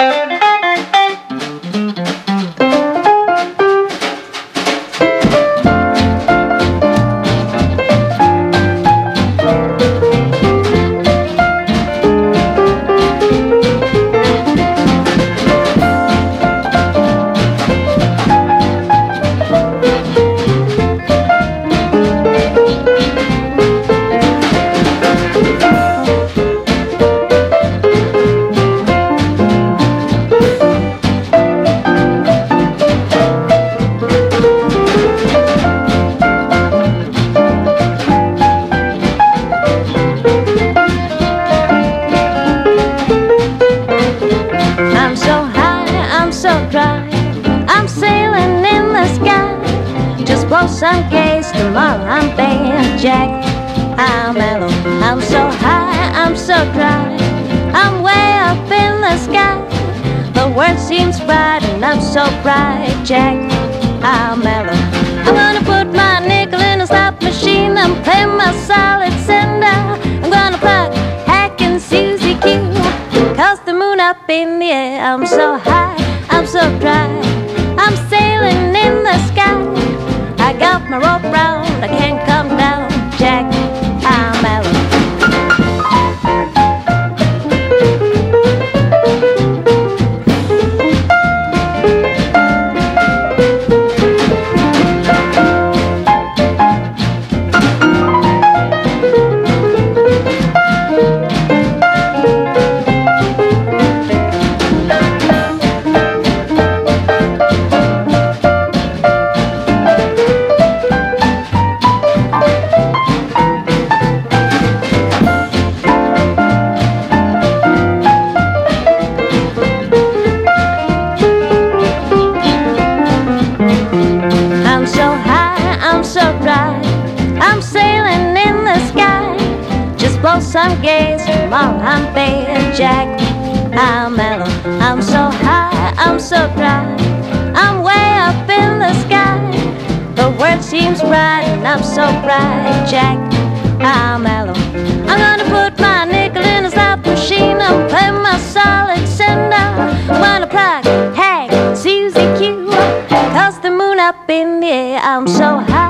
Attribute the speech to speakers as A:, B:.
A: I'm sailing in the sky. Just blow some gaze, tomorrow I'm paying Jack. I'm mellow, I'm so high, I'm so dry. I'm way up in the sky. The world seems bright and I'm so bright, Jack. I'm mellow. I'm gonna put my nickel in a slot machine and play my solid cinder. I'm gonna plug Hack and Susie Q, cause the moon up in the air. I'm so high, I'm so dry. I'm sailing in the sky. I got my rope round, I can't come down, Jack. I'm mellow. I'm sailing in the sky. Just blow some gaze, tomorrow I'm paying Jack. I'm mellow, I'm so high, I'm so dry. I'm way up in the sky. The world seems bright and I'm so bright, Jack. I'm mellow. I'm gonna put my nickel in a slot machine and play my solid cinder. I'm gonna plug Hank, Susie Q, cause the moon up in the air. I'm so high,